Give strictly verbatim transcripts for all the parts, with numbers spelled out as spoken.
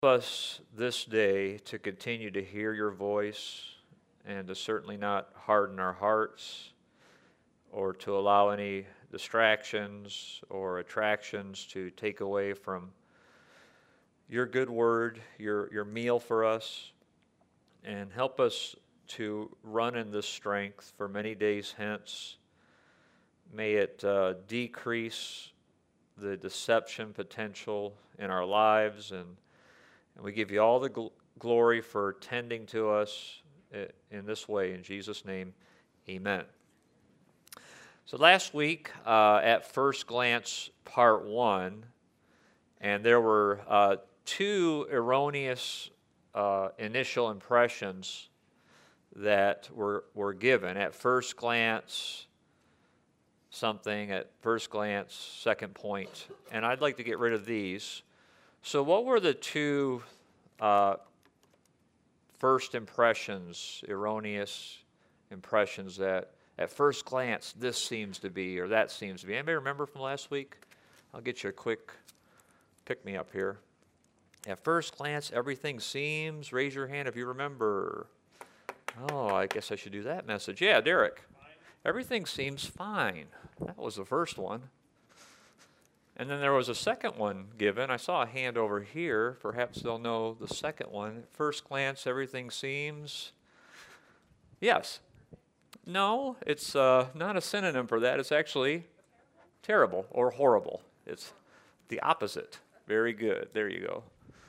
Us this day to continue to hear your voice and to certainly not harden our hearts or to allow any distractions or attractions to take away from your good word, your, your meal for us, and help us to run in this strength for many days hence. May it uh, decrease the deception potential in our lives, and And we give you all the gl- glory for tending to us in this way. In Jesus' name, amen. So last week, uh, at first glance, part one, and there were uh, two erroneous uh, initial impressions that were, were given. At first glance, something. At first glance, second point. And I'd like to get rid of these. So what were the two uh, first impressions, erroneous impressions that at first glance this seems to be or that seems to be? Anybody remember from last week? I'll get you a quick pick-me-up here. At first glance, everything seems. Raise your hand if you remember. Oh, I guess I should do that message. Yeah, Derek. Everything seems fine. That was the first one. And then there was a second one given. I saw a hand over here. Perhaps they'll know the second one. At first glance, everything seems. Yes. No, it's uh, not a synonym for that. It's actually terrible or horrible. It's the opposite. Very good. There you go.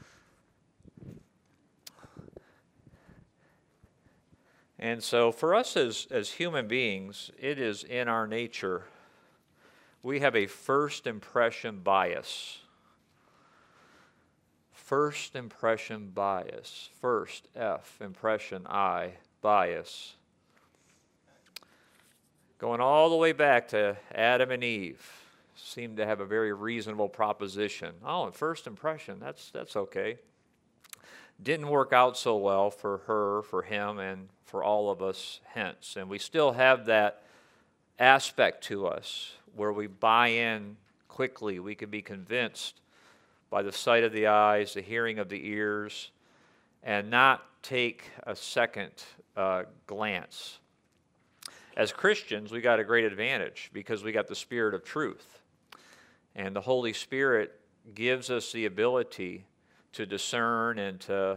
And so for us as, as human beings, it is in our nature. We have a first impression bias. First impression bias. First, F, impression, I, bias. Going all the way back to Adam and Eve, seemed to have a very reasonable proposition. Oh, and first impression, that's, that's okay. Didn't work out so well for her, for him, and for all of us hence. And we still have that aspect to us where we buy in quickly. We can be convinced by the sight of the eyes, the hearing of the ears, and not take a second uh, glance. As Christians, we got a great advantage because we got the Spirit of truth. And the Holy Spirit gives us the ability to discern and to,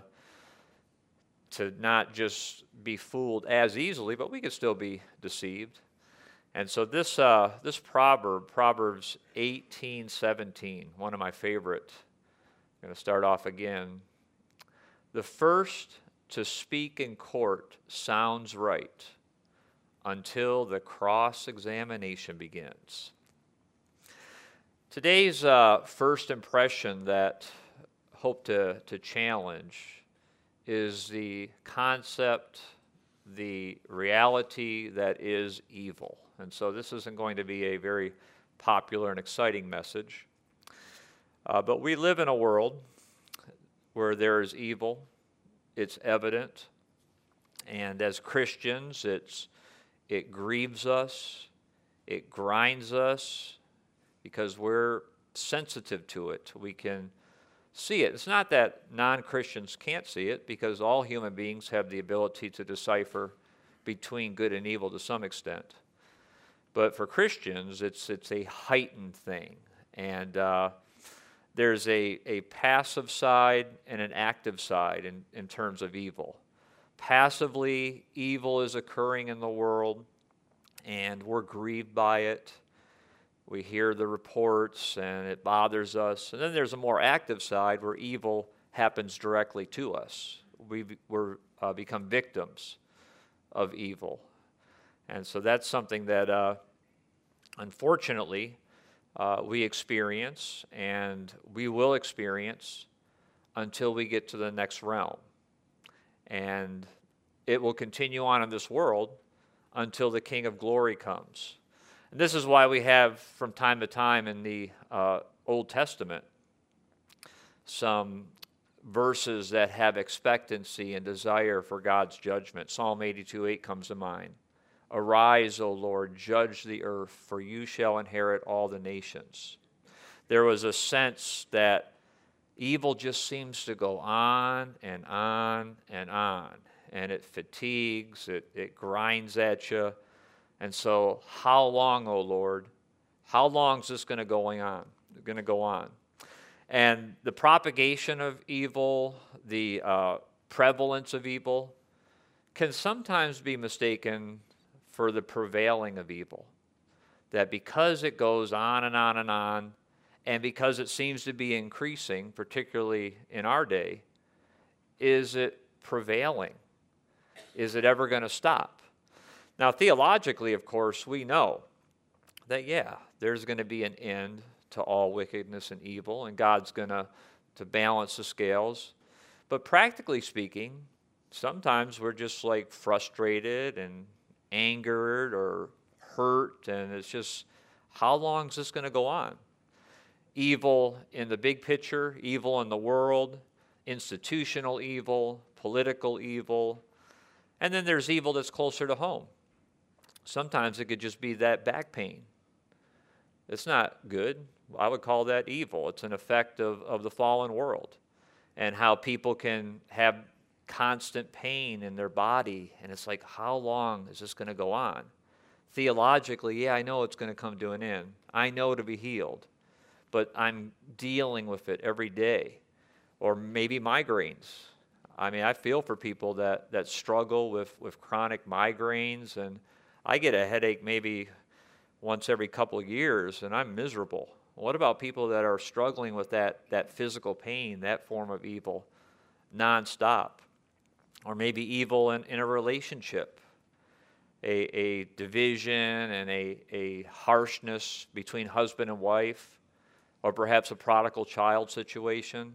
to not just be fooled as easily, but we can still be deceived. And so this uh, this proverb, Proverbs eighteen seventeen, one of my favorite. I'm going to start off again. The first to speak in court sounds right until the cross-examination begins. Today's uh, first impression that I hope to, to challenge is the concept, the reality that is evil. And so this isn't going to be a very popular and exciting message. Uh, but we live in a world where there is evil. It's evident. And as Christians, it's, it grieves us. It grinds us because we're sensitive to it. We can see it. It's not that non-Christians can't see it because all human beings have the ability to decipher between good and evil to some extent. But for Christians, it's it's a heightened thing. And uh, there's a, a passive side and an active side in, in terms of evil. Passively, evil is occurring in the world, and we're grieved by it. We hear the reports, and it bothers us. And then there's a more active side where evil happens directly to us. We we're, uh, become victims of evil. And so that's something that, uh, unfortunately, uh, we experience, and we will experience until we get to the next realm. And it will continue on in this world until the King of Glory comes. And this is why we have, from time to time in the uh, Old Testament, some verses that have expectancy and desire for God's judgment. Psalm eighty-two eight comes to mind. Arise, O Lord, judge the earth, for you shall inherit all the nations. There was a sense that Evil just seems to go on and on and on, and it fatigues, it, it grinds at you. And so, how long, O Lord? How long is this going to going on? Going to go on? And the propagation of evil, the uh, prevalence of evil, can sometimes be mistaken for the prevailing of evil. That because it goes on and on and on, and because it seems to be increasing, particularly in our day, is it prevailing? Is it ever going to stop? Now, theologically, of course, we know that, yeah, there's going to be an end to all wickedness and evil, and God's going to to balance the scales. But practically speaking, sometimes we're just like frustrated and angered or hurt, and it's just, how long is this going to go on? Evil in the big picture, evil in the world, institutional evil, political evil, and then there's evil that's closer to home. Sometimes it could just be that back pain. It's not good. I would call that evil. It's an effect of, of the fallen world and how people can have constant pain in their body. And it's like, how long is this going to go on? Theologically, yeah, I know it's going to come to an end. I know to be healed. But I'm dealing with it every day. Or maybe migraines. I mean, I feel for people that, that struggle with, with chronic migraines, and I get a headache maybe once every couple of years, and I'm miserable. What about people that are struggling with that, that physical pain, that form of evil, nonstop? Or maybe evil in, in a relationship, a, a division and a, a harshness between husband and wife, or perhaps a prodigal child situation.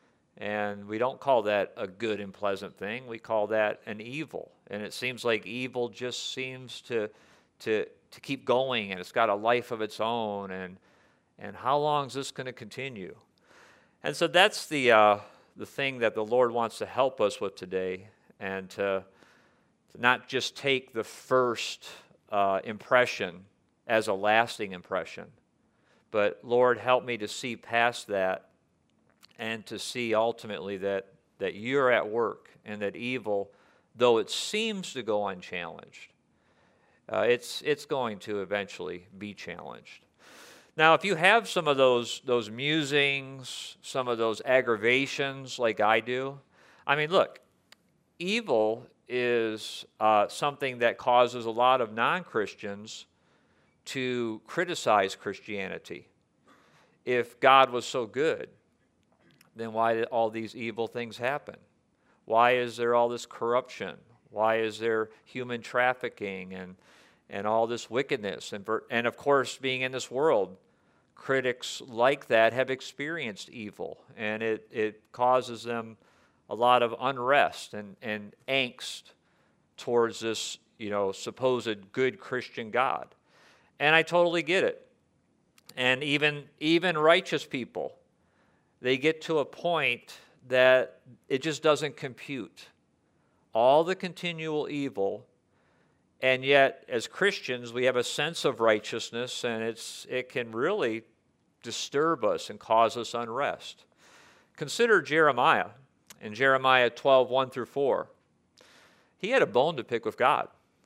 And we don't call that a good and pleasant thing. We call that an evil. And it seems like evil just seems to, to, to keep going, and it's got a life of its own. And, and how long is this going to continue? And so that's the, uh, the thing that the Lord wants to help us with today, and to, to not just take the first uh, impression as a lasting impression. But Lord, help me to see past that, and to see ultimately that, that you're at work, and that evil, though it seems to go unchallenged, uh, it's, it's going to eventually be challenged. Now, if you have some of those, those musings, some of those aggravations like I do, I mean, look, evil is uh, something that causes a lot of non-Christians to criticize Christianity. If God was so good, then why did all these evil things happen? Why is there all this corruption? Why is there human trafficking and, and all this wickedness? And, and of course, being in this world, critics like that have experienced evil, and it, it causes them a lot of unrest and, and angst towards this, you know, supposed good Christian God. And I totally get it. And even, even righteous people, they get to a point that it just doesn't compute. All the continual evil, and yet as Christians we have a sense of righteousness, and it's it can really disturb us and cause us unrest. Consider Jeremiah in Jeremiah twelve, one through four. He had a bone to pick with God.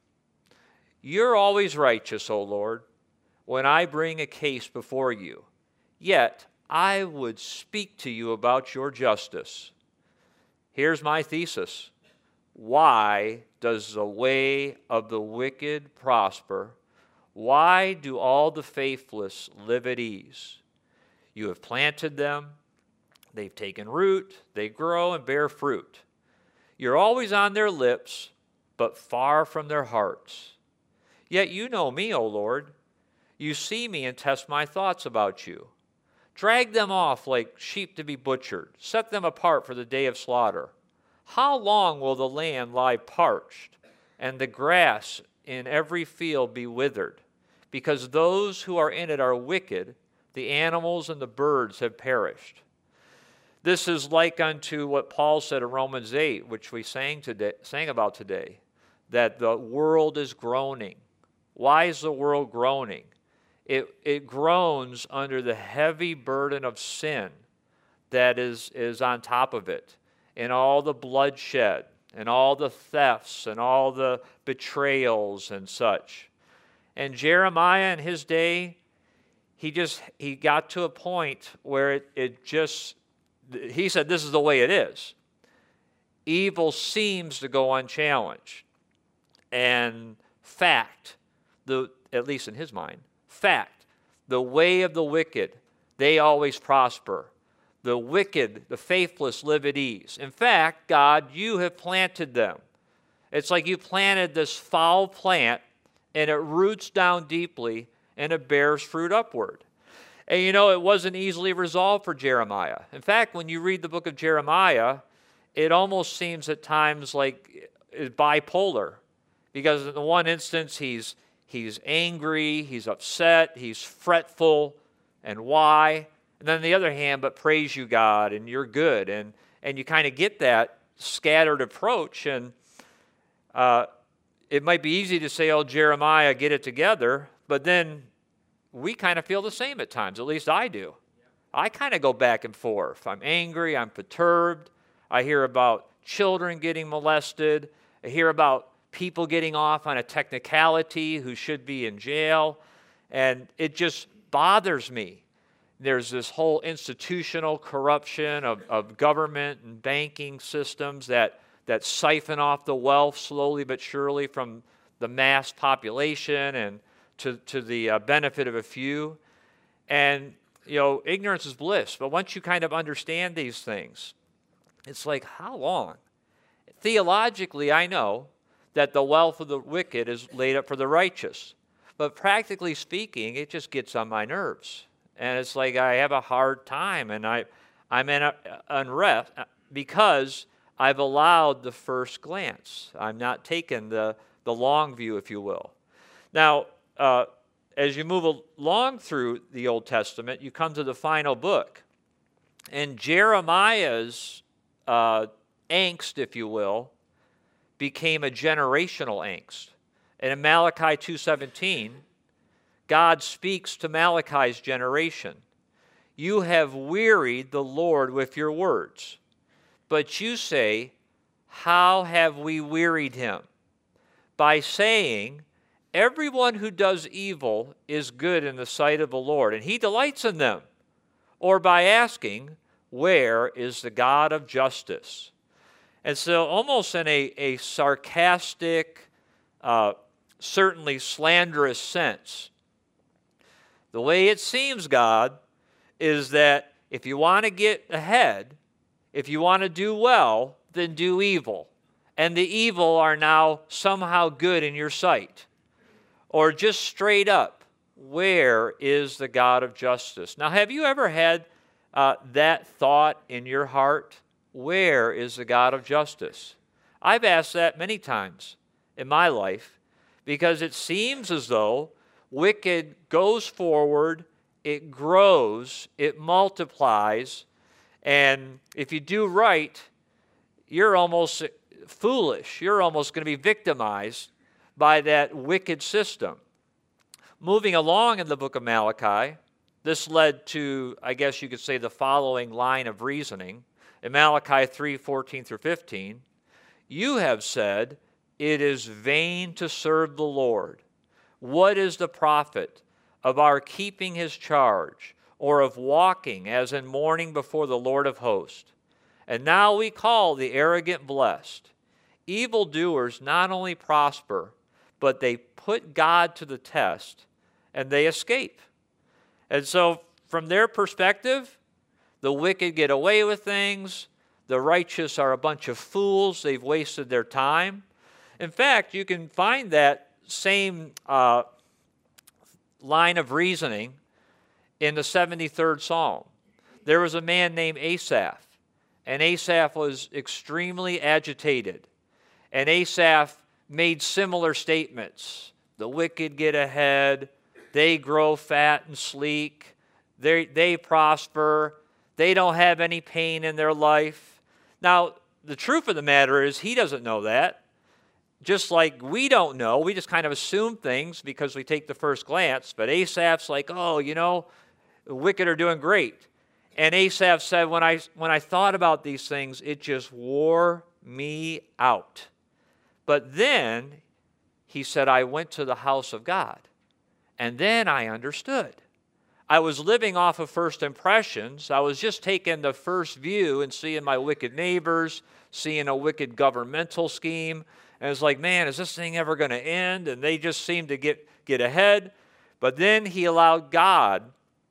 You're always righteous, O Lord, when I bring a case before you. Yet I would speak to you about your justice. Here's my thesis. Why does the way of the wicked prosper? Why do all the faithless live at ease? You have planted them, they've taken root, they grow and bear fruit. You're always on their lips, but far from their hearts. Yet you know me, O Lord. You see me and test my thoughts about you. Drag them off like sheep to be butchered. Set them apart for the day of slaughter. How long will the land lie parched, and the grass in every field be withered? Because those who are in it are wicked, the animals and the birds have perished. This is like unto what Paul said in Romans eight, which we sang, today, sang about today, that the world is groaning. Why is the world groaning? It, it groans under the heavy burden of sin, that is, is on top of it, and all the bloodshed, and all the thefts, and all the betrayals and such. And Jeremiah in his day, he just, he got to a point where it, it just, he said, this is the way it is. Evil seems to go unchallenged. And fact, the at least in his mind, fact, the way of the wicked, they always prosper. The wicked, the faithless live at ease. In fact, God, you have planted them. It's like you planted this foul plant, and it roots down deeply, and it bears fruit upward. And you know, it wasn't easily resolved for Jeremiah. In fact, when you read the book of Jeremiah, it almost seems at times like it's bipolar. Because in the one instance, he's, he's angry, he's upset, he's fretful, and why? And then on the other hand, but praise you, God, and you're good. And, and you kind of get that scattered approach. And uh, it might be easy to say, oh, Jeremiah, get it together. But then we kind of feel the same at times. At least I do. I kind of go back and forth. I'm angry. I'm perturbed. I hear about children getting molested. I hear about people getting off on a technicality who should be in jail. And it just bothers me. There's this whole institutional corruption of, of government and banking systems that, that siphon off the wealth slowly but surely from the mass population and to, to the uh, benefit of a few. And, you know, ignorance is bliss. But once you kind of understand these things, it's like, how long? Theologically, I know that the wealth of the wicked is laid up for the righteous. But practically speaking, it just gets on my nerves. And it's like I have a hard time, and I, I'm in a, unrest because I've allowed the first glance. I'm not taking the, the long view, if you will. Now, uh, as you move along through the Old Testament, you come to the final book. And Jeremiah's uh, angst, if you will, became a generational angst. And in Malachi two seventeen, God speaks to Malachi's generation. You have wearied the Lord with your words. But you say, how have we wearied him? By saying, everyone who does evil is good in the sight of the Lord, and he delights in them. Or by asking, where is the God of justice? And so almost in a, a sarcastic, uh, certainly slanderous sense, the way it seems, God, is that if you want to get ahead, if you want to do well, then do evil. And the evil are now somehow good in your sight. Or just straight up, where is the God of justice? Now, have you ever had uh, that thought in your heart? Where is the God of justice? I've asked that many times in my life because it seems as though wicked goes forward, it grows, it multiplies, and if you do right, you're almost foolish. You're almost going to be victimized by that wicked system. Moving along in the book of Malachi, this led to, I guess you could say, the following line of reasoning. In Malachi three fourteen through fifteen, you have said, it is vain to serve the Lord. What is the profit of our keeping his charge, or of walking as in mourning before the Lord of hosts? And now we call the arrogant blessed. Evildoers not only prosper, but they put God to the test, and they escape. And so from their perspective, the wicked get away with things. The righteous are a bunch of fools. They've wasted their time. In fact, you can find that same uh, line of reasoning in the seventy-third Psalm. There was a man named Asaph, and Asaph was extremely agitated. And Asaph made similar statements. The wicked get ahead. They grow fat and sleek. They, they prosper. They don't have any pain in their life. Now, the truth of the matter is he doesn't know that. Just like we don't know. We just kind of assume things because we take the first glance. But Asaph's like, oh, you know, the wicked are doing great. And Asaph said, when I, when I thought about these things, it just wore me out. But then, he said, I went to the house of God. And then I understood. I was living off of first impressions. I was just taking the first view and seeing my wicked neighbors, seeing a wicked governmental scheme. And it's like, man, is this thing ever going to end? And they just seemed to get, get ahead. But then he allowed God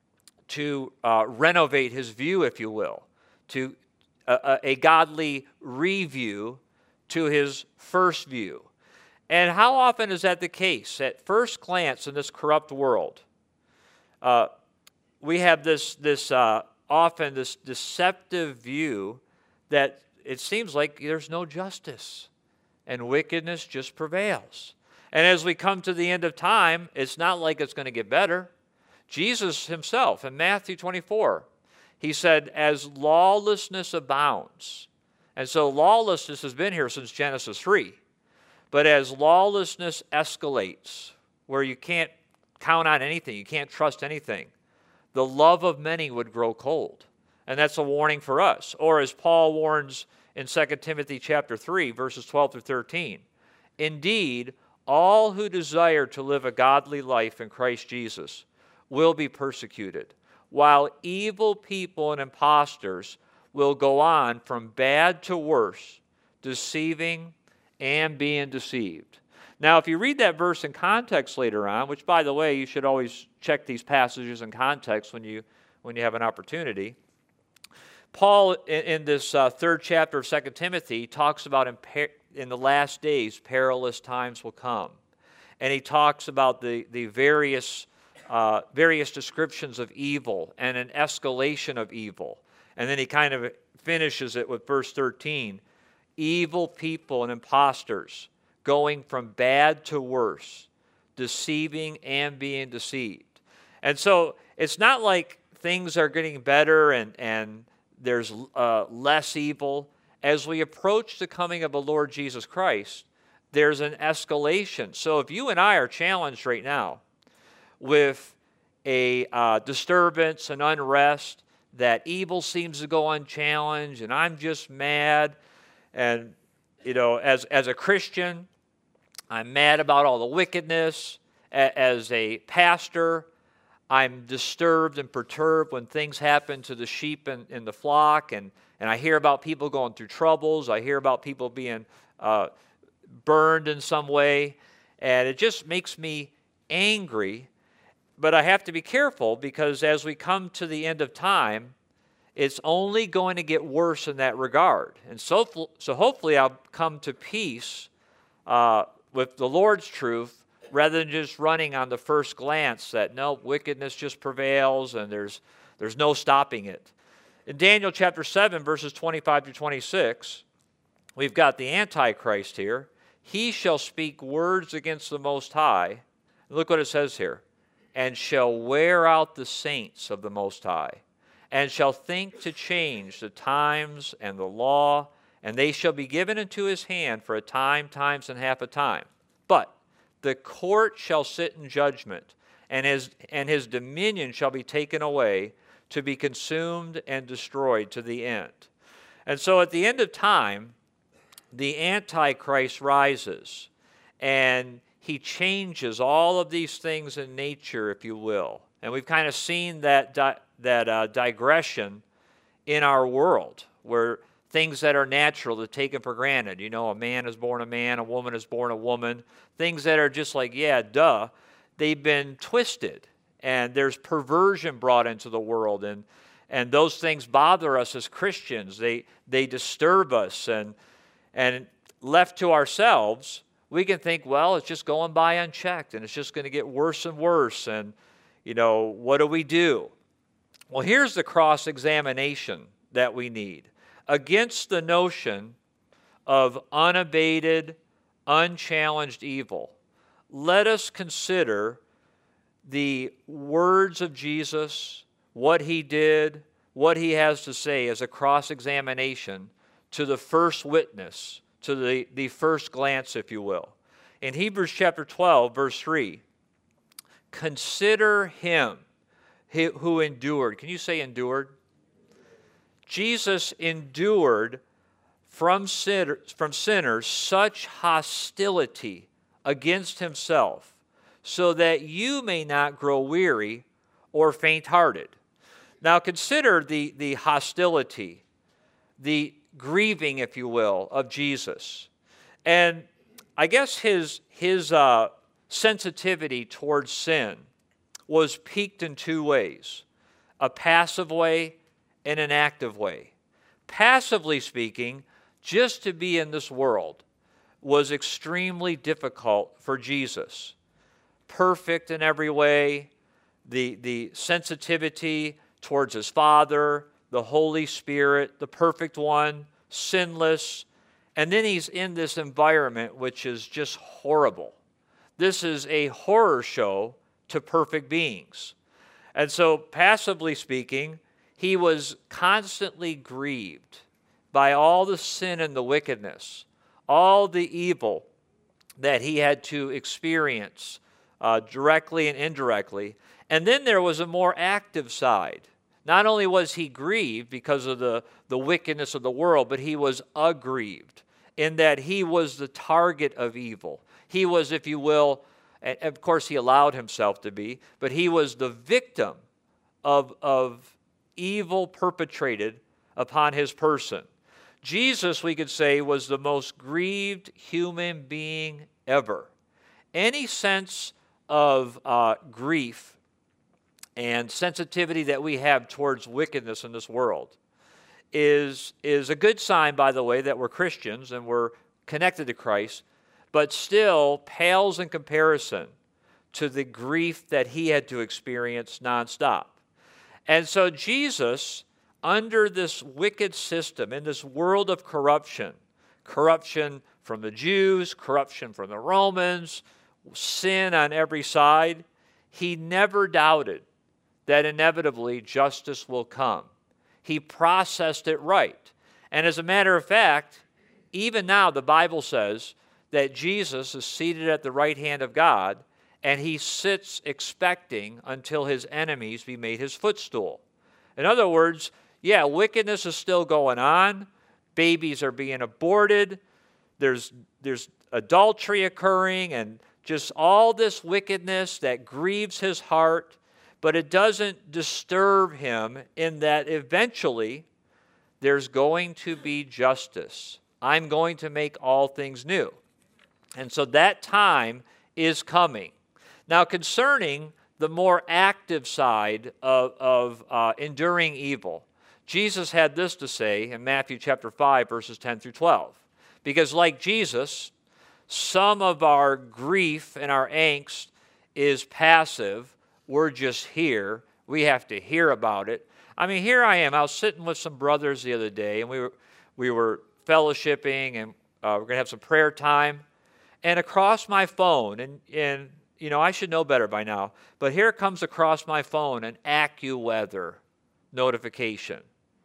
to uh, renovate his view, if you will, to a, a godly review to his first view. And how often is that the case? At first glance in this corrupt world, uh, we have this, this uh, often this deceptive view that it seems like there's no justice and wickedness just prevails. And as we come to the end of time, it's not like it's going to get better. Jesus himself in Matthew twenty-four, he said, as lawlessness abounds, and so lawlessness has been here since Genesis three, but as lawlessness escalates, where you can't count on anything, you can't trust anything, the love of many would grow cold. And that's a warning for us. Or as Paul warns in Second Timothy chapter three, verses twelve through thirteen, indeed, all who desire to live a godly life in Christ Jesus will be persecuted, while evil people and impostors will go on from bad to worse, deceiving and being deceived. Now, if you read that verse in context later on, which, by the way, you should always check these passages in context when you, when you have an opportunity, Paul, in, in this uh, third chapter of Second Timothy, talks about in, per, in the last days, perilous times will come. And he talks about the, the various Uh, various descriptions of evil and an escalation of evil. And then he kind of finishes it with verse thirteen. Evil people and impostors going from bad to worse, deceiving and being deceived. And so it's not like things are getting better and, and there's uh, less evil. As we approach the coming of the Lord Jesus Christ, there's an escalation. So if you and I are challenged right now with a uh, disturbance and unrest, that evil seems to go unchallenged, and I'm just mad, and, you know, as, as a Christian, I'm mad about all the wickedness. A, as a pastor, I'm disturbed and perturbed when things happen to the sheep in, in the flock, and, and I hear about people going through troubles. I hear about people being uh, burned in some way, and it just makes me angry. But I have to be careful, because as we come to the end of time, it's only going to get worse in that regard. And so, so hopefully I'll come to peace uh, with the Lord's truth, rather than just running on the first glance that, no, wickedness just prevails and there's, there's no stopping it. In Daniel chapter seven, verses twenty-five to twenty-six, we've got the Antichrist here. He shall speak words against the Most High. Look what it says here. And shall wear out the saints of the Most High, and shall think to change the times and the law, and they shall be given into his hand for a time, times, and half a time. But the court shall sit in judgment, and his, and his dominion shall be taken away, to be consumed and destroyed to the end. And so at the end of time, the Antichrist rises, and he changes all of these things in nature, if you will. And we've kind of seen that, di- that uh, digression in our world, where things that are natural are taken for granted. You know, a man is born a man, a woman is born a woman. Things that are just like, yeah, duh, they've been twisted. And there's perversion brought into the world. And, and those things bother us as Christians. They, they disturb us. And, and left to ourselves, we can think, well, it's just going by unchecked, and it's just going to get worse and worse, and, you know, what do we do? Well, here's the cross-examination that we need. Against the notion of unabated, unchallenged evil, let us consider the words of Jesus, what he did, what he has to say as a cross-examination to the first witness, to the, the first glance, if you will. In Hebrews chapter twelve, verse three, consider him who endured. Can you say endured? Jesus endured from, sin, from sinners such hostility against himself, so that you may not grow weary or faint-hearted. Now consider the, the hostility, the grieving, if you will, of Jesus. And I guess his, his uh, sensitivity towards sin was peaked in two ways, a passive way and an active way. Passively speaking, just to be in this world was extremely difficult for Jesus. Perfect in every way, the, the sensitivity towards his Father, the Holy Spirit, the perfect one, sinless, and then he's in this environment which is just horrible. This is a horror show to perfect beings. And so, passively speaking, he was constantly grieved by all the sin and the wickedness, all the evil that he had to experience uh, directly and indirectly. And then there was a more active side. Not only was he grieved because of the, the wickedness of the world, but he was aggrieved in that he was the target of evil. He was, if you will, and of course he allowed himself to be, but he was the victim of, of evil perpetrated upon his person. Jesus, we could say, was the most grieved human being ever. Any sense of uh, grief and sensitivity that we have towards wickedness in this world is, is a good sign, by the way, that we're Christians and we're connected to Christ, but still pales in comparison to the grief that he had to experience nonstop. And so Jesus, under this wicked system, in this world of corruption, corruption from the Jews, corruption from the Romans, sin on every side, he never doubted that inevitably justice will come. He processed it right. And as a matter of fact, even now the Bible says that Jesus is seated at the right hand of God, and he sits expecting until his enemies be made his footstool. In other words, yeah, wickedness is still going on. Babies are being aborted. There's, there's adultery occurring and just all this wickedness that grieves his heart. But it doesn't disturb him in that eventually there's going to be justice. I'm going to make all things new. And so that time is coming. Now, concerning the more active side of, of uh, enduring evil, Jesus had this to say in Matthew chapter five, verses ten through twelve. Because like Jesus, some of our grief and our angst is passive. We're just here. We have to hear about it. I mean, here I am. I was sitting with some brothers the other day, and we were, we were fellowshipping, and uh, we're going to have some prayer time. And across my phone, and, and, you know, I should know better by now, but here comes across my phone an AccuWeather notification.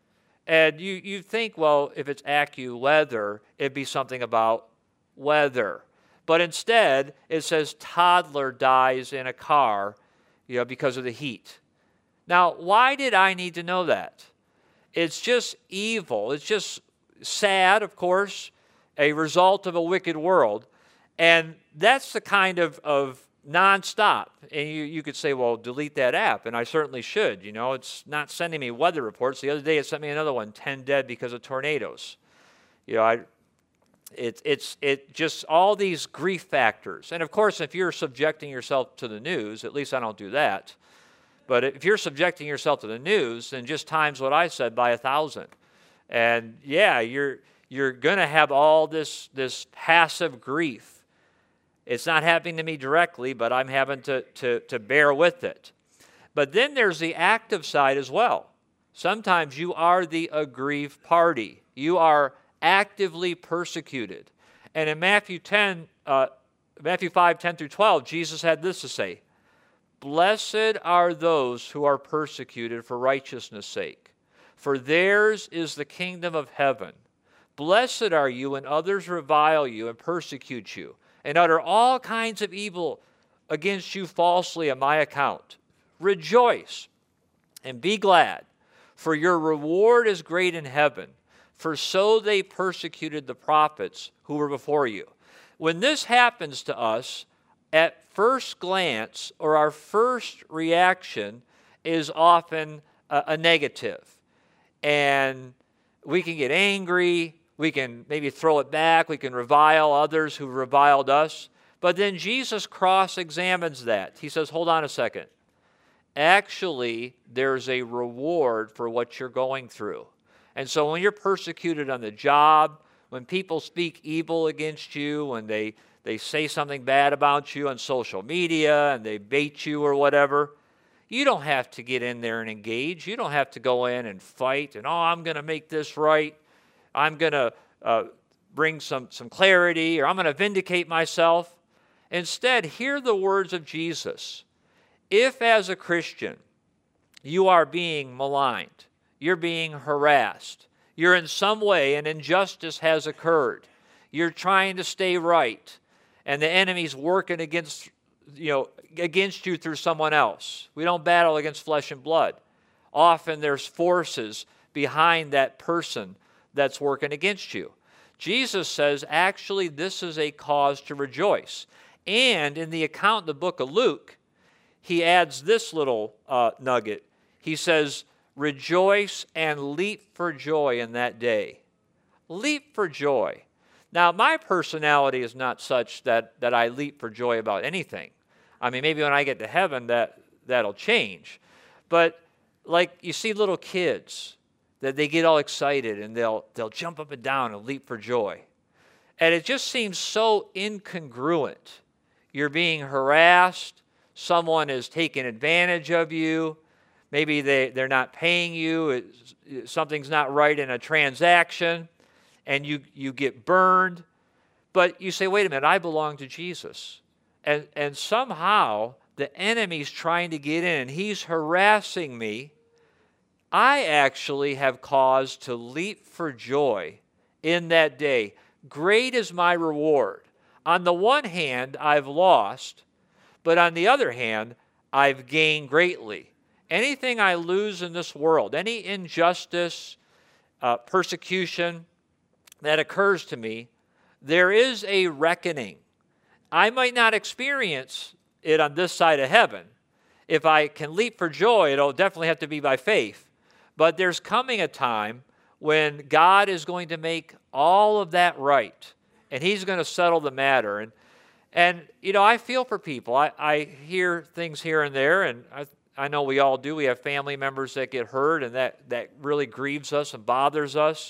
And you, you think, well, if it's AccuWeather, it'd be something about weather. But instead, it says toddler dies in a car, you know, because of the heat. Now, why did I need to know that? It's just evil. It's just sad, of course, a result of a wicked world. And that's the kind of, of nonstop. And you, you could say, well, delete that app. And I certainly should. You know, it's not sending me weather reports. The other day it sent me another one, ten dead because of tornadoes. You know, I... It, it's it just all these grief factors. And of course, if you're subjecting yourself to the news, at least I don't do that, but if you're subjecting yourself to the news, then just times what I said by a thousand. And yeah, you're you're going to have all this, this passive grief. It's not happening to me directly, but I'm having to, to, to bear with it. But then there's the active side as well. Sometimes you are the aggrieved party. You are actively persecuted. And in Matthew ten, uh, Matthew five, ten through twelve, Jesus had this to say, "Blessed are those who are persecuted for righteousness' sake, for theirs is the kingdom of heaven. Blessed are you when others revile you and persecute you, and utter all kinds of evil against you falsely on my account. Rejoice and be glad, For your reward is great in heaven, for so they persecuted the prophets who were before you. When this happens to us, at first glance, or our first reaction is often a, a negative. And we can get angry, we can maybe throw it back, we can revile others who reviled us. But then Jesus cross-examines that. He says, hold on a second. Actually, there's a reward for what you're going through. And so when you're persecuted on the job, when people speak evil against you, when they, they say something bad about you on social media and they bait you or whatever, you don't have to get in there and engage. You don't have to go in and fight and, oh, I'm going to make this right. I'm going to uh, bring some, some clarity, or I'm going to vindicate myself. Instead, hear the words of Jesus. If as a Christian you are being maligned, you're being harassed, you're in some way an injustice has occurred, you're trying to stay right, and the enemy's working against, you know, against you through someone else. We don't battle against flesh and blood. Often there's forces behind that person that's working against you. Jesus says, actually, this is a cause to rejoice. And in the account in the book of Luke, he adds this little uh, nugget. He says, rejoice and leap for joy in that day. Leap for joy. Now, my personality is not such that, that I leap for joy about anything. I mean, maybe when I get to heaven, that, that'll change. But like you see little kids, that they get all excited and they'll, they'll jump up and down and leap for joy. And it just seems so incongruent. You're being harassed. Someone is taking advantage of you. Maybe they, they're not paying you. It's, something's not right in a transaction. And you, you get burned. But you say, wait a minute, I belong to Jesus. And, and somehow the enemy's trying to get in and he's harassing me. I actually have cause to leap for joy in that day. Great is my reward. On the one hand, I've lost, but on the other hand, I've gained greatly. Anything I lose in this world, any injustice, uh, persecution that occurs to me, there is a reckoning. I might not experience it on this side of heaven. If I can leap for joy, it'll definitely have to be by faith. But there's coming a time when God is going to make all of that right, and he's going to settle the matter. And, and you know, I feel for people. I, I hear things here and there, and I, I know we all do. We have family members that get hurt, and that, that really grieves us and bothers us.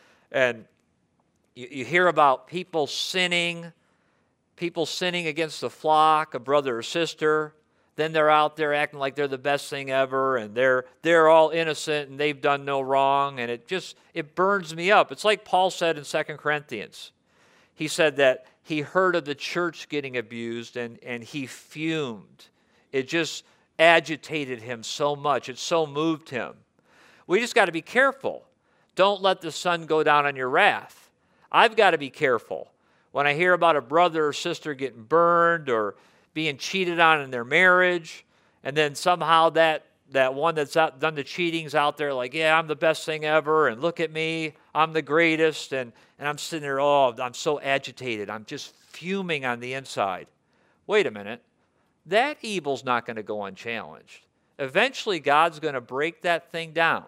And you, you hear about people sinning, people sinning against the flock, a brother or sister. Then they're out there acting like they're the best thing ever, and they're they're all innocent and they've done no wrong, and it just it burns me up. It's like Paul said in Second Corinthians. He said that he heard of the church getting abused and, and he fumed. It just agitated him so much. It so moved him. We just got to be careful. Don't let the sun go down on your wrath. I've got to be careful. When I hear about a brother or sister getting burned or being cheated on in their marriage, and then somehow that, that one that's out, done the cheating's out there like, yeah, I'm the best thing ever, and look at me, I'm the greatest, and, and I'm sitting there, oh, I'm so agitated, I'm just fuming on the inside. Wait a minute, that evil's not going to go unchallenged. Eventually, God's going to break that thing down,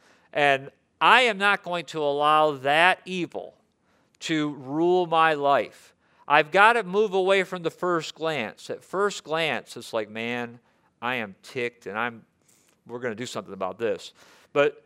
and I am not going to allow that evil to rule my life. I've got to move away from the first glance. At first glance, it's like, man, I am ticked, and I'm. we're going to do something about this. But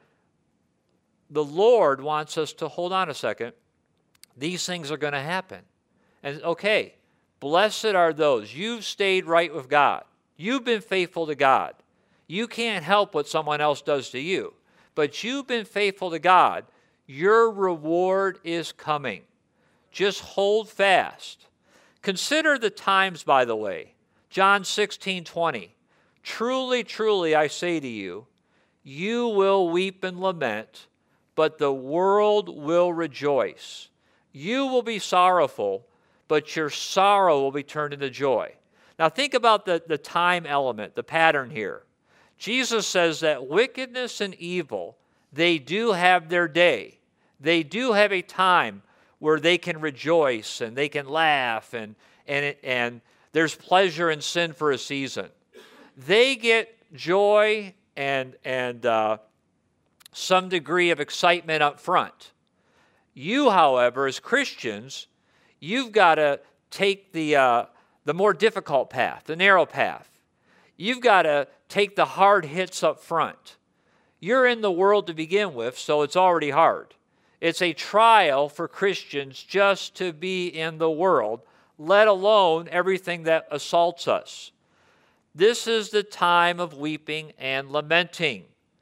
the Lord wants us to hold on a second. These things are going to happen. And okay, blessed are those. You've stayed right with God. You've been faithful to God. You can't help what someone else does to you. But you've been faithful to God. Your reward is coming. Just hold fast. Consider the times, by the way. John sixteen twenty. Truly, truly, I say to you, you will weep and lament, but the world will rejoice. You will be sorrowful, but your sorrow will be turned into joy. Now think about the, the time element, the pattern here. Jesus says that wickedness and evil, they do have their day. They do have a time where they can rejoice and they can laugh, and, and, it, and there's pleasure in sin for a season. They get joy and, and uh, some degree of excitement up front. You, however, as Christians, you've got to take the, uh, the more difficult path, the narrow path. You've got to take the hard hits up front. You're in the world to begin with, so it's already hard. It's a trial for Christians just to be in the world, let alone everything that assaults us. This is the time of weeping and lamenting.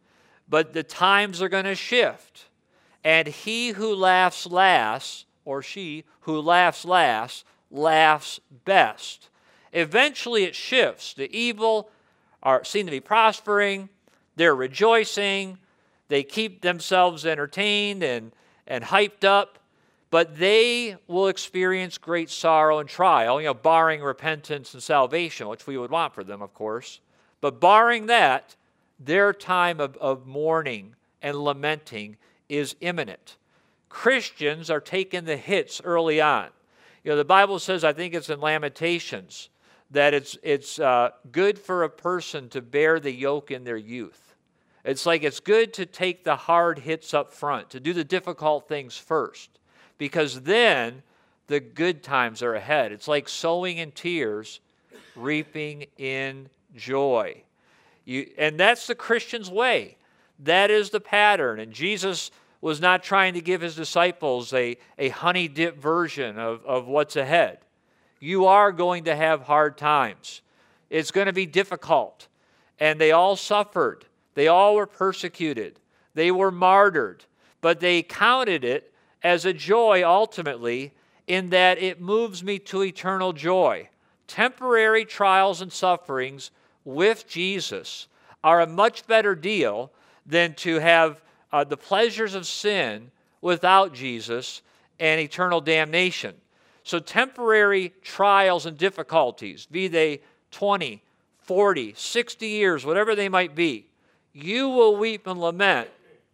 But the times are going to shift. And he who laughs last, or she who laughs last, laughs best. Eventually it shifts. The evil are seem to be prospering. They're rejoicing. They keep themselves entertained and, and hyped up. But they will experience great sorrow and trial, you know, barring repentance and salvation, which we would want for them, of course. But barring that, their time of, of mourning and lamenting is imminent. Christians are taking the hits early on. You know, the Bible says, I think it's in Lamentations, that it's, it's uh, good for a person to bear the yoke in their youth. It's like it's good to take the hard hits up front, to do the difficult things first, because then the good times are ahead. It's like sowing in tears, reaping in joy. You, and that's the Christian's way. That is the pattern. And Jesus was not trying to give his disciples a, a honey-dip version of, of what's ahead. You are going to have hard times. It's going to be difficult. And they all suffered. They all were persecuted. They were martyred. But they counted it as a joy ultimately, in that it moves me to eternal joy. Temporary trials and sufferings with Jesus are a much better deal than to have uh, the pleasures of sin without Jesus and eternal damnation. So temporary trials and difficulties, be they twenty, forty, sixty years, whatever they might be, you will weep and lament,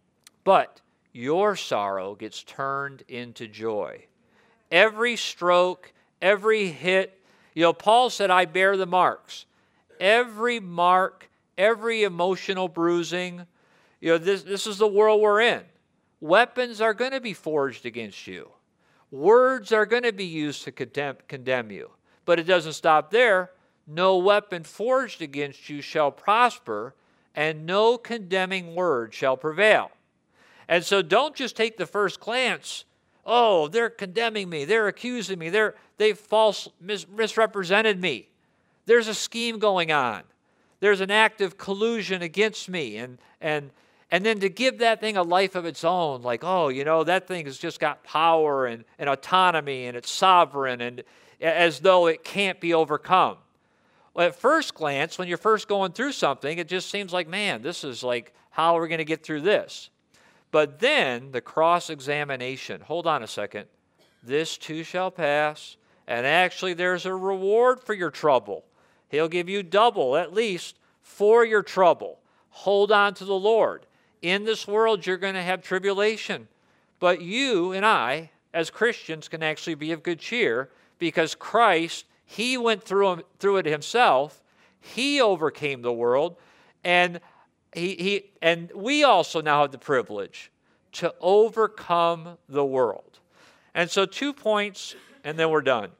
but your sorrow gets turned into joy. Every stroke, every hit, you know, Paul said, I bear the marks. Every mark, every emotional bruising, you know, this, this is the world we're in. Weapons are going to be forged against you. Words are going to be used to condemn, condemn you. But it doesn't stop there. No weapon forged against you shall prosper, and no condemning word shall prevail. And so don't just take the first glance, oh, they're condemning me, they're accusing me, they're, they've false mis- misrepresented me. There's a scheme going on. There's an act of collusion against me. And, and, and then to give that thing a life of its own, like, oh, you know, that thing has just got power and, and autonomy and it's sovereign, and as though it can't be overcome. Well, at first glance, when you're first going through something, it just seems like, man, this is like, how are we going to get through this? But then the cross-examination, hold on a second, this too shall pass, and actually there's a reward for your trouble. He'll give you double, at least, for your trouble. Hold on to the Lord. In this world, you're going to have tribulation. But you and I, as Christians, can actually be of good cheer, because Christ, he went through, through it himself. He overcame the world, and He, he, and we also now have the privilege to overcome the world. And so two points, and then we're done.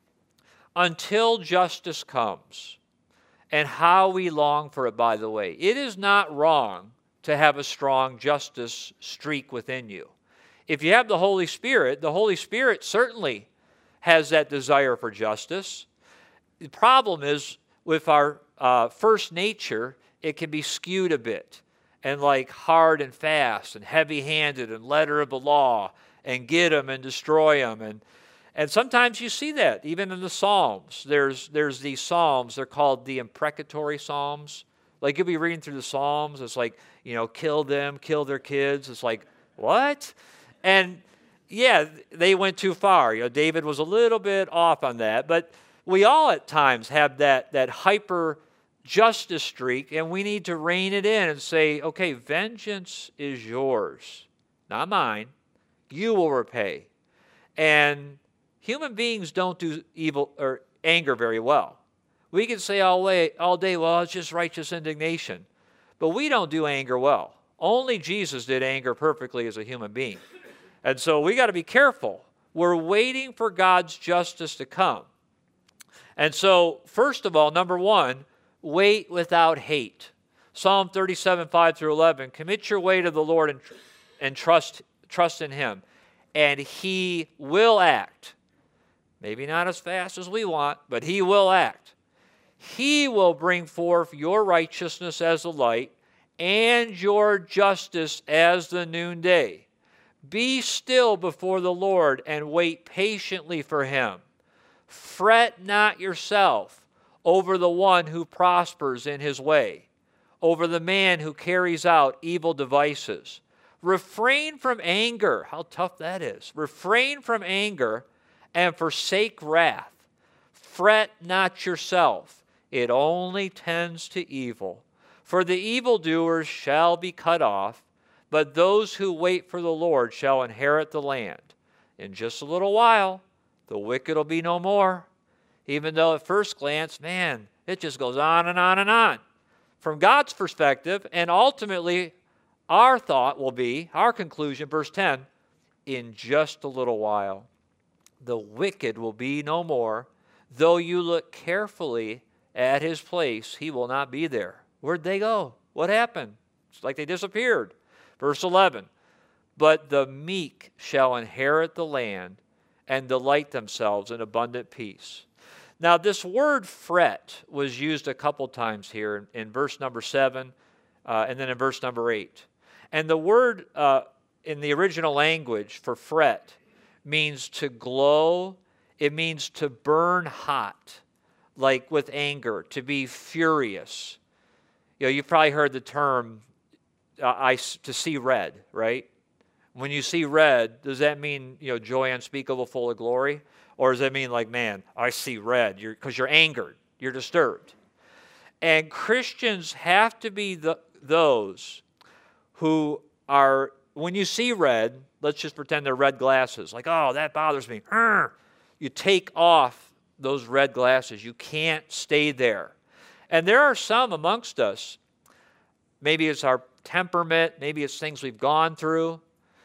Until justice comes, and how we long for it, by the way. It is not wrong to have a strong justice streak within you. If you have the Holy Spirit, the Holy Spirit certainly has that desire for justice. The problem is with our uh, first nature, it can be skewed a bit and like hard and fast and heavy-handed and letter of the law and get them and destroy them. And, and sometimes you see that even in the Psalms. There's, there's these Psalms, they're called the imprecatory Psalms. Like you'll be reading through the Psalms, it's like, you know, kill them, kill their kids. It's like, what? And yeah, they went too far. You know, David was a little bit off on that, but we all at times have that, that hyper justice streak, and we need to rein it in and say, okay, vengeance is yours, not mine. You will repay. And human beings don't do evil or anger very well. We can say all day, all day, well, it's just righteous indignation. But we don't do anger well. Only Jesus did anger perfectly as a human being. And so we got to be careful. We're waiting for God's justice to come. And so, first of all, number one, wait without hate. Psalm thirty-seven, five through eleven, commit your way to the Lord and, and trust, trust in Him, and He will act. Maybe not as fast as we want, but He will act. He will bring forth your righteousness as the light and your justice as the noonday. Be still before the Lord and wait patiently for Him. Fret not yourself over the one who prospers in his way, over the man who carries out evil devices. Refrain from anger. How tough that is. Refrain from anger and forsake wrath. Fret not yourself. It only tends to evil. For the evildoers shall be cut off, but those who wait for the Lord shall inherit the land. In just a little while, the wicked will be no more. Even though at first glance, man, it just goes on and on and on. From God's perspective, and ultimately our thought will be, our conclusion, verse ten, in just a little while, the wicked will be no more. Though you look carefully at his place, he will not be there. Where'd they go? What happened? It's like they disappeared. Verse eleven, but the meek shall inherit the land and delight themselves in abundant peace. Now, this word fret was used a couple times here in, in verse number seven uh, and then in verse number eight. And the word uh, in the original language for fret means to glow. It means to burn hot, like with anger, to be furious. You know, you've probably heard the term uh, I, to see red, right? When you see red, does that mean, you know, joy unspeakable, full of glory? Or does that mean like, man, I see red because you're, you're angered, you're disturbed? And Christians have to be the, those who are, when you see red, let's just pretend they're red glasses. Like, oh, that bothers me. You take off those red glasses. You can't stay there. And there are some amongst us, maybe it's our temperament, maybe it's things we've gone through,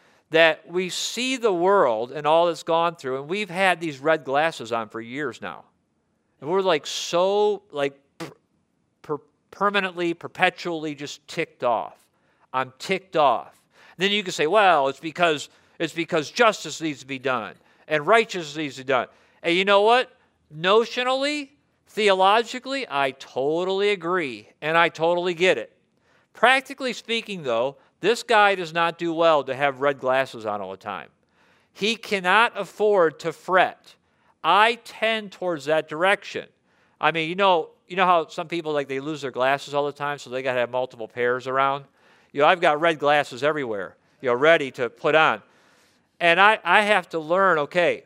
that we see the world and all it's gone through, and we've had these red glasses on for years now. And we're like so, like, per, per, permanently, perpetually just ticked off. I'm ticked off. And then you can say, well, it's because, it's because justice needs to be done, and righteousness needs to be done. And you know what? Notionally, theologically, I totally agree, and I totally get it. Practically speaking, though, this guy does not do well to have red glasses on all the time. He cannot afford to fret. I tend towards that direction. I mean, you know, you know how some people, like, they lose their glasses all the time, so they got to have multiple pairs around? You know, I've got red glasses everywhere, you know, ready to put on. And I, I have to learn, okay,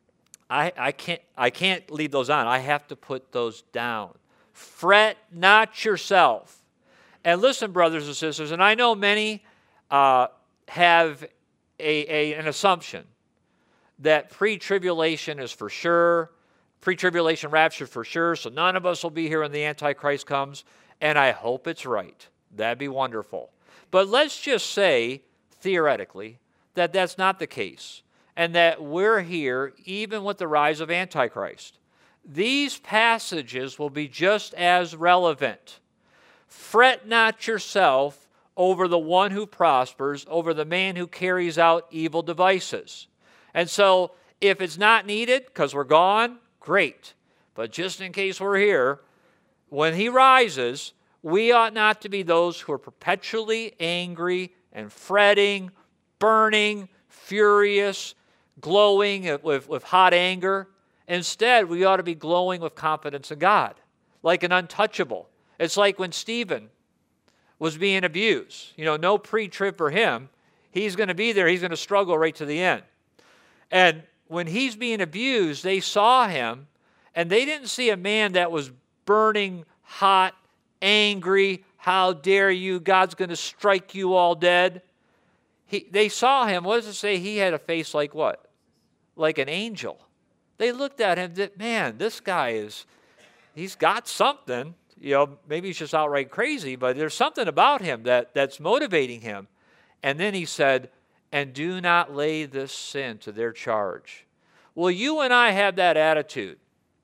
I, I can't I can't leave those on. I have to put those down. Fret not yourself. And listen, brothers and sisters, and I know many uh, have a, a, an assumption that pre-tribulation is for sure, pre-tribulation rapture for sure, so none of us will be here when the Antichrist comes, and I hope it's right. That'd be wonderful. But let's just say, theoretically, that that's not the case, and that we're here even with the rise of Antichrist. These passages will be just as relevant. Fret not yourself over the one who prospers, over the man who carries out evil devices. And so, if it's not needed because we're gone, great. But just in case we're here, when he rises, we ought not to be those who are perpetually angry and fretting, burning, furious, glowing with, with hot anger. Instead, we ought to be glowing with confidence in God, like an untouchable. It's like when Stephen was being abused. You know, no pre-trib for him. He's going to be there. He's going to struggle right to the end. And when he's being abused, they saw him, and they didn't see a man that was burning hot angry. How dare you? God's going to strike you all dead. He, they saw him. What does it say? He had a face like what? Like an angel. They looked at him that, man, this guy is, he's got something. You know, maybe he's just outright crazy, but there's something about him that, that's motivating him. And then he said, and do not lay this sin to their charge. Well, you and I have that attitude.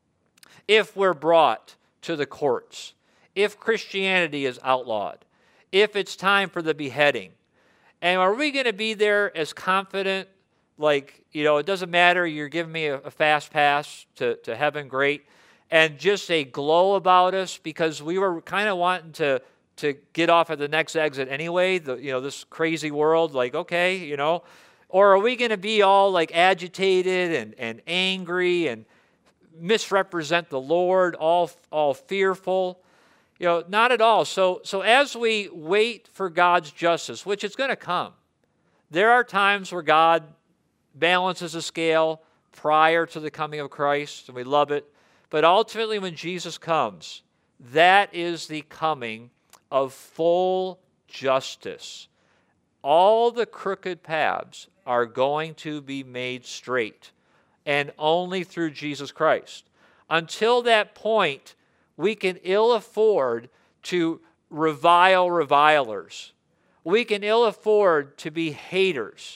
If we're brought to the courts, if Christianity is outlawed, if it's time for the beheading, and are we going to be there as confident, like, you know, it doesn't matter, you're giving me a, a fast pass to, to heaven, great, and just a glow about us because we were kind of wanting to to get off at the next exit anyway, the, you know, this crazy world, like, okay, you know, or are we going to be all like agitated and, and angry and misrepresent the Lord, all all fearful? You know, not at all. So, so as we wait for God's justice, which is going to come, there are times where God balances the scale prior to the coming of Christ, and we love it. But ultimately, when Jesus comes, that is the coming of full justice. All the crooked paths are going to be made straight, and only through Jesus Christ. Until that point, we can ill afford to revile revilers. We can ill afford to be haters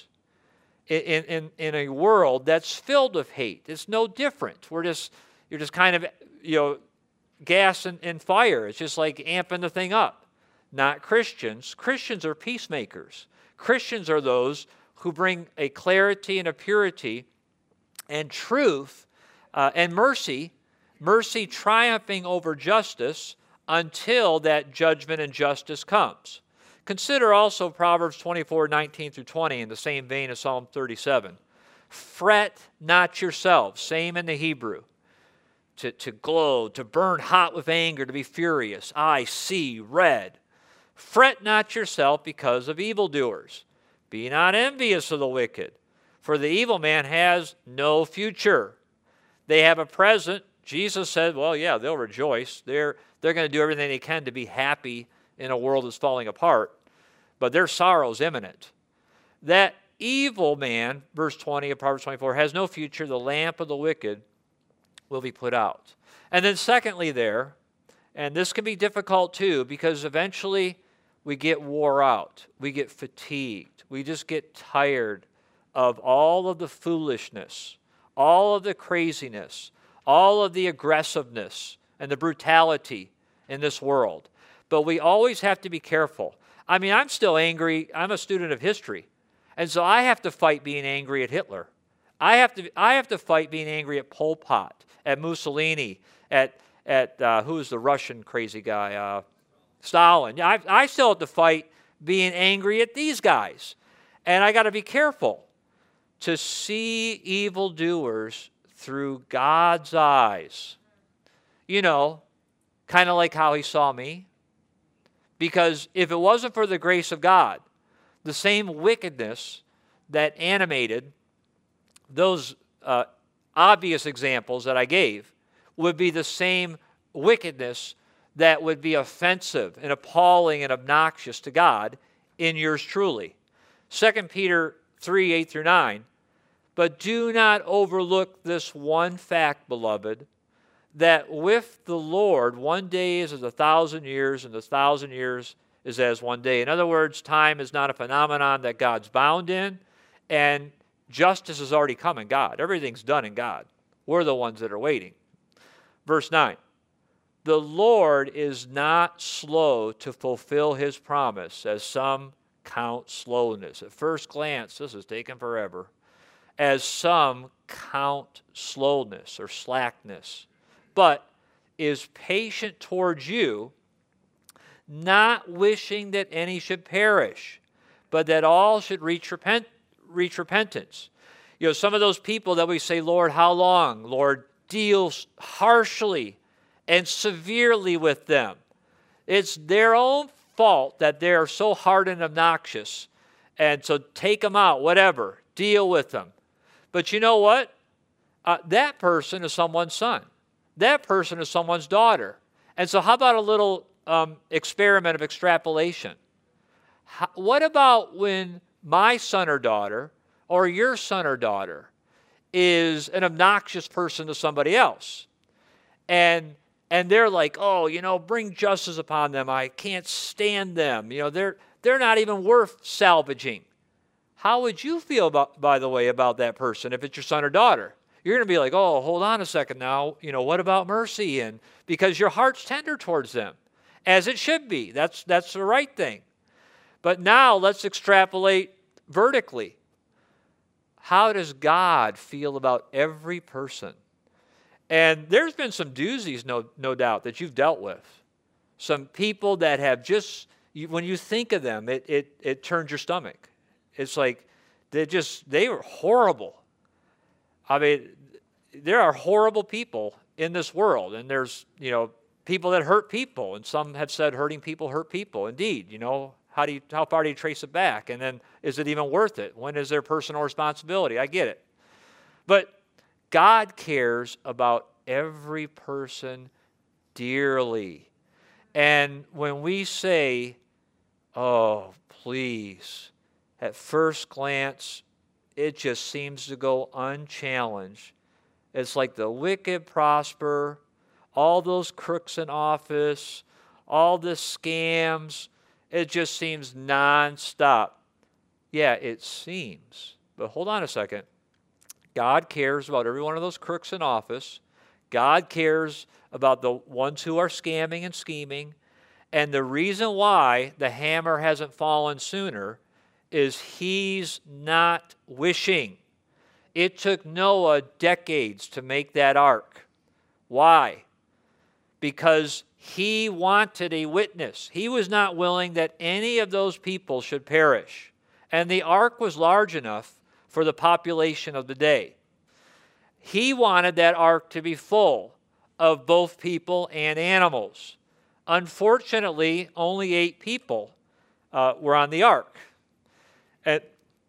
in, in, in a world that's filled with hate. It's no different. We're just, you're just kind of, you know, gas and, and fire. It's just like amping the thing up. Not Christians. Christians are peacemakers. Christians are those who bring a clarity and a purity and truth uh, and mercy, mercy triumphing over justice until that judgment and justice comes. Consider also Proverbs twenty-four, nineteen through twenty in the same vein as Psalm thirty-seven. Fret not yourselves, same in the Hebrew. To, to glow, to burn hot with anger, to be furious. I see red. Fret not yourself because of evildoers. Be not envious of the wicked, for the evil man has no future. They have a present. Jesus said, well, yeah, they'll rejoice. They're, they're going to do everything they can to be happy in a world that's falling apart, but their sorrow is imminent. That evil man, verse twenty of Proverbs twenty-four, has no future. The lamp of the wicked will be put out. And then secondly there, and this can be difficult too, because eventually we get wore out. We get fatigued. We just get tired of all of the foolishness, all of the craziness, all of the aggressiveness and the brutality in this world. But we always have to be careful. I mean, I'm still angry. I'm a student of history. And so I have to fight being angry at Hitler. I have to, I have to fight being angry at Pol Pot, at Mussolini, at, at uh, who's the Russian crazy guy? Uh, Stalin. I, I still have to fight being angry at these guys. And I got to be careful to see evildoers through God's eyes. You know, kind of like how he saw me. Because if it wasn't for the grace of God, the same wickedness that animated those uh, obvious examples that I gave would be the same wickedness that would be offensive and appalling and obnoxious to God in yours truly. Second Peter three, eight through nine, but do not overlook this one fact, beloved, that with the Lord one day is as a thousand years, and a thousand years is as one day. In other words, time is not a phenomenon that God's bound in, and justice has already come in God. Everything's done in God. We're the ones that are waiting. Verse nine, the Lord is not slow to fulfill his promise, as some count slowness. At first glance, this is taking forever. As some count slowness or slackness, but is patient towards you, not wishing that any should perish, but that all should reach, repent, reach repentance. You know, some of those people that we say, Lord, how long? Lord, deal harshly and severely with them. It's their own fault that they're so hard and obnoxious, and so take them out, whatever, deal with them. But you know what? Uh, that person is someone's son. That person is someone's daughter. And so how about a little um, experiment of extrapolation. How, what about when my son or daughter or your son or daughter is an obnoxious person to somebody else? And and they're like, oh, you know, bring justice upon them. I can't stand them. You know, they're they're not even worth salvaging. How would you feel, about, by the way, about that person if it's your son or daughter? You're going to be like, oh, hold on a second now. You know, what about mercy? And because your heart's tender towards them, as it should be. That's that's the right thing. But now let's extrapolate vertically. How does God feel about every person? And there's been some doozies, no, no doubt, that you've dealt with. Some people that have just, you, when you think of them, it, it, it turns your stomach. It's like they just, they were horrible. I mean, there are horrible people in this world. And there's, you know, people that hurt people. And some have said hurting people hurt people. Indeed, you know, how do you, how far do you trace it back? And then is it even worth it? When is there personal responsibility? I get it. But God cares about every person dearly. And when we say, oh, please, at first glance, it just seems to go unchallenged. It's like the wicked prosper, all those crooks in office, all the scams, it just seems nonstop. Yeah, it seems. But hold on a second. God cares about every one of those crooks in office. God cares about the ones who are scamming and scheming. And the reason why the hammer hasn't fallen sooner is he's not wishing. It took Noah decades to make that ark. Why? Because he wanted a witness. He was not willing that any of those people should perish. And the ark was large enough for the population of the day. He wanted that ark to be full of both people and animals. Unfortunately, only eight people uh, were on the ark. And,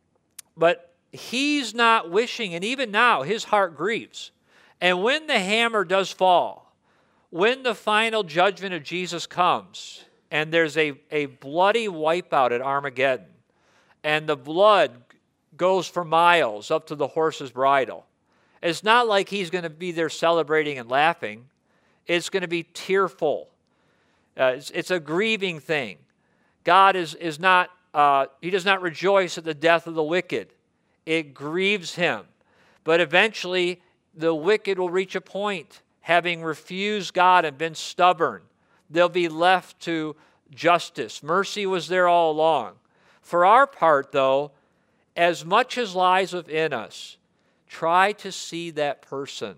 but he's not wishing, and even now his heart grieves. And when the hammer does fall, when the final judgment of Jesus comes, and there's a, a bloody wipeout at Armageddon, and the blood goes for miles up to the horse's bridle, it's not like he's going to be there celebrating and laughing. It's going to be tearful. Uh, it's, it's a grieving thing. God is, is not, uh, he does not rejoice at the death of the wicked. It grieves him. But eventually, the wicked will reach a point, having refused God and been stubborn. They'll be left to justice. Mercy was there all along. For our part, though, as much as lies within us, try to see that person.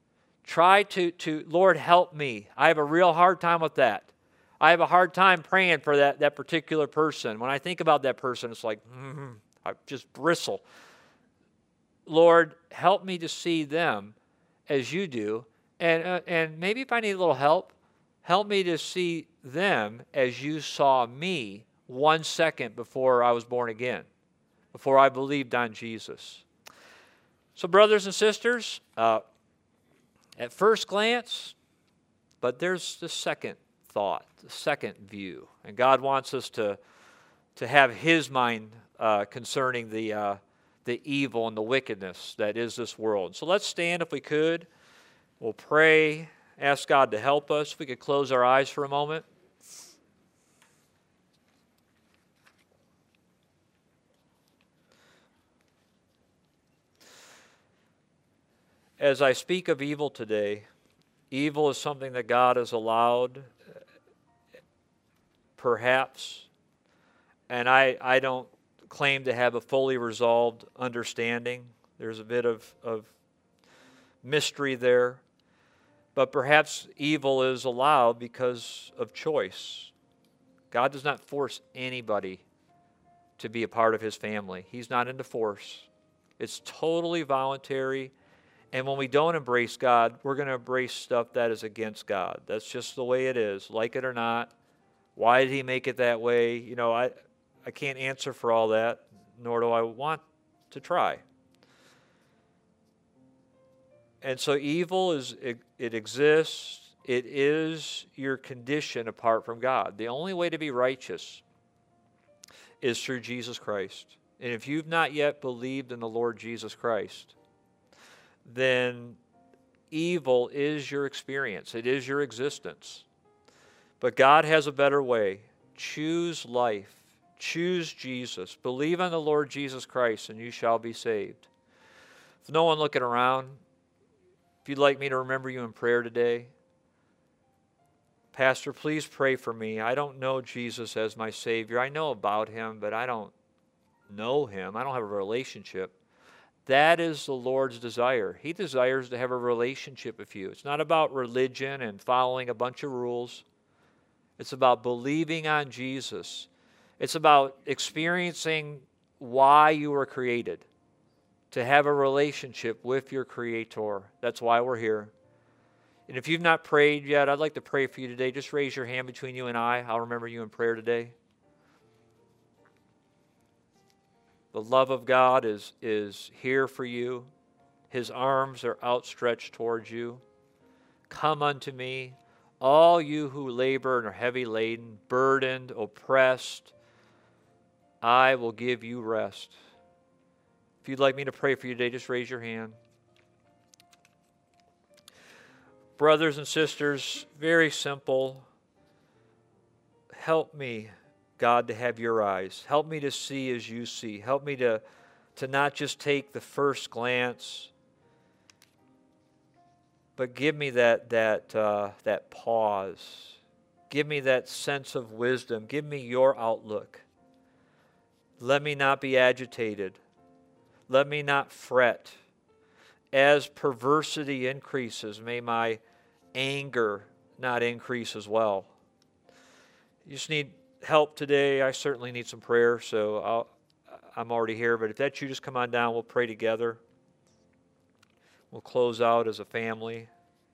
Try to, to, Lord, help me. I have a real hard time with that. I have a hard time praying for that, that particular person. When I think about that person, it's like, mm, I just bristle. Lord, help me to see them as you do. And, uh, and maybe if I need a little help, help me to see them as you saw me one second before I was born again, before I believed on Jesus. So brothers and sisters, uh, at first glance, but there's the second thought, the second view. And God wants us to, to have his mind uh, concerning the, uh, the evil and the wickedness that is this world. So let's stand if we could. We'll pray, ask God to help us. If we could close our eyes for a moment. As I speak of evil today, evil is something that God has allowed, perhaps, and I, I don't claim to have a fully resolved understanding. There's a bit of, of mystery there, but perhaps evil is allowed because of choice. God does not force anybody to be a part of his family. He's not into force. It's totally voluntary. And when we don't embrace God, we're going to embrace stuff that is against God. That's just the way it is, like it or not. Why did he make it that way? You know, I, I can't answer for all that, nor do I want to try. And so evil, is it, it exists, It is your condition apart from God. The only way to be righteous is through Jesus Christ. And if you've not yet believed in the Lord Jesus Christ, then evil is your experience. It is your existence. But God has a better way. Choose life. Choose Jesus. Believe on the Lord Jesus Christ, and you shall be saved. If no one looking around, if you'd like me to remember you in prayer today, Pastor, please pray for me. I don't know Jesus as my Savior. I know about Him, but I don't know Him. I don't have a relationship. That is the Lord's desire. He desires to have a relationship with you. It's not about religion and following a bunch of rules. It's about believing on Jesus. It's about experiencing why you were created, to have a relationship with your Creator. That's why we're here. And if you've not prayed yet, I'd like to pray for you today. Just raise your hand between you and I. I'll remember you in prayer today. The love of God is, is here for you. His arms are outstretched towards you. Come unto me, all you who labor and are heavy laden, burdened, oppressed. I will give you rest. If you'd like me to pray for you today, just raise your hand. Brothers and sisters, very simple. Help me, God, to have your eyes. Help me to see as you see. Help me to, to not just take the first glance, but give me that, that, uh, that pause. Give me that sense of wisdom. Give me your outlook. Let me not be agitated. Let me not fret. As perversity increases, may my anger not increase as well. You just need help today. I certainly need some prayer, so I'll, I'm already here. But if that's you, just come on down. We'll pray together. We'll close out as a family.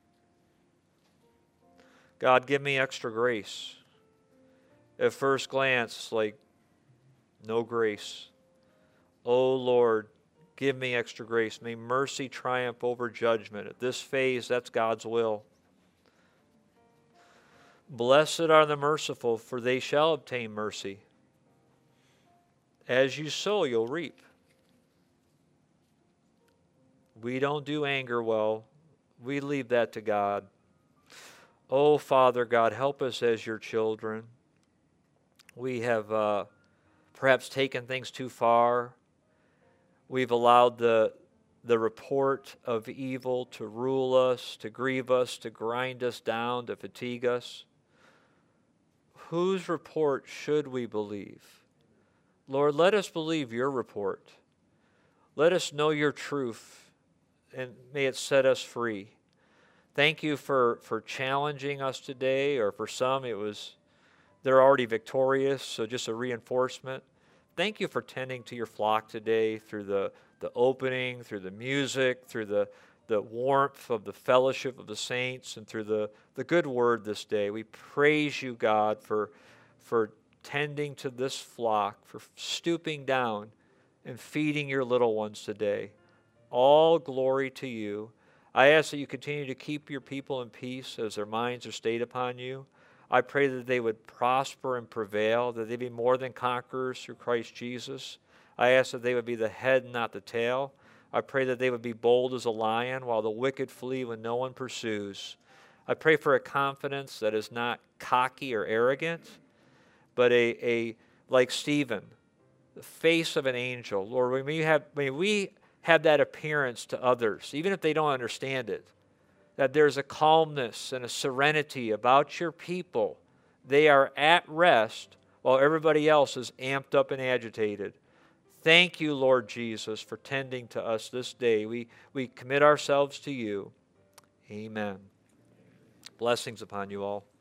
God, give me extra grace. At first glance, it's like no grace. Oh, Lord, give me extra grace. May mercy triumph over judgment. At this phase, that's God's will. Blessed are the merciful, for they shall obtain mercy. As you sow, you'll reap. We don't do anger well. We leave that to God. Oh, Father God, help us as your children. We have uh, perhaps taken things too far. We've allowed the, the report of evil to rule us, to grieve us, to grind us down, to fatigue us. Whose report should we believe? Lord, let us believe your report. Let us know your truth, and may it set us free. Thank you for, for challenging us today, or for some it was, they're already victorious, so just a reinforcement. Thank you for tending to your flock today through the, the opening, through the music, through the, the warmth of the fellowship of the saints, and through the, the good word this day. We praise you, God, for, for tending to this flock, for stooping down and feeding your little ones today. All glory to you. I ask that you continue to keep your people in peace as their minds are stayed upon you. I pray that they would prosper and prevail, that they be more than conquerors through Christ Jesus. I ask that they would be the head and not the tail. I pray that they would be bold as a lion while the wicked flee when no one pursues. I pray for a confidence that is not cocky or arrogant, but a, a like Stephen, the face of an angel. Lord, may we have, may we have that appearance to others, even if they don't understand it, that there's a calmness and a serenity about your people. They are at rest while everybody else is amped up and agitated. Thank you, Lord Jesus, for tending to us this day. We, we commit ourselves to you. Amen. Blessings upon you all.